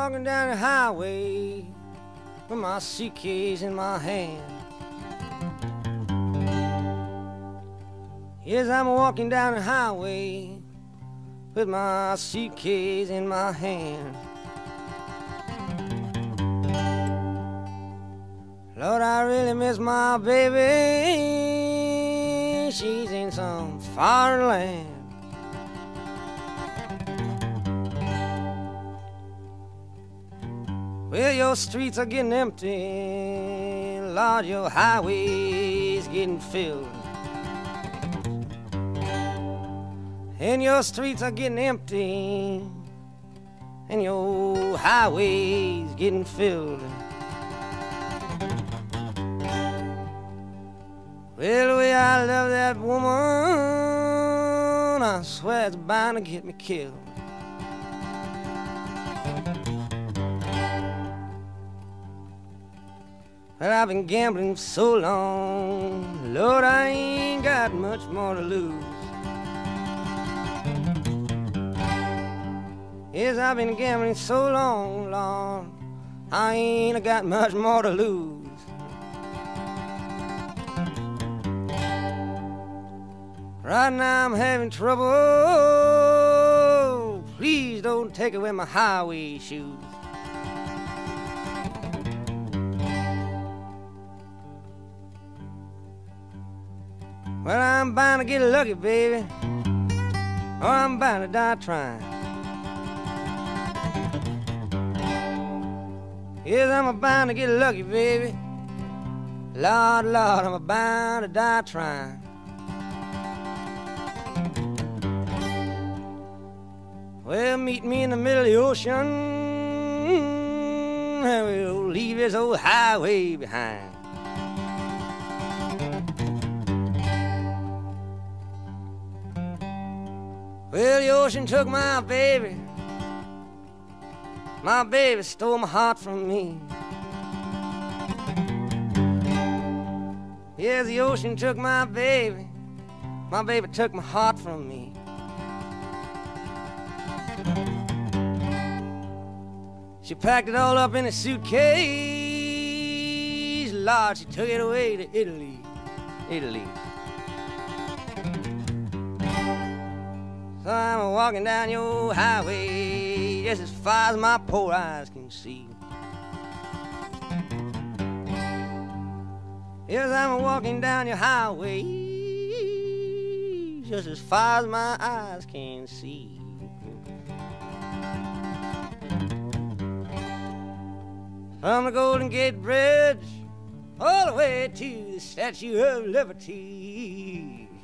walking down the highway with my suitcase in my hand. Yes, I'm walking down the highway with my suitcase in my hand. Lord, I really miss my baby. She's in some foreign land. Well, your streets are getting empty. Lord, your highway's getting filled. And your streets are getting empty, and your highway's getting filled. Well, the way I love that woman, I swear it's bound to get me killed. Well, I've been gambling so long, Lord, I ain't got much more to lose. Yes, I've been gambling so long, Lord, I ain't got much more to lose. Right now I'm having trouble. Please don't take away my highway shoes. Well, I'm bound to get lucky, baby, or I'm bound to die trying. Yes, I'm bound to get lucky, baby. Lord, Lord, I'm bound to die trying. Well, meet me in the middle of the ocean, and we'll leave this old highway behind. Well, the ocean took my baby. My baby stole my heart from me. Yes, the ocean took my baby. My baby took my heart from me. She packed it all up in a suitcase. Lord, she took it away to Italy, Italy. So I'm walking down your highway just as far as my poor eyes can see. Yes, I'm walking down your highway just as far as my eyes can see. From the Golden Gate Bridge all the way to the Statue of Liberty.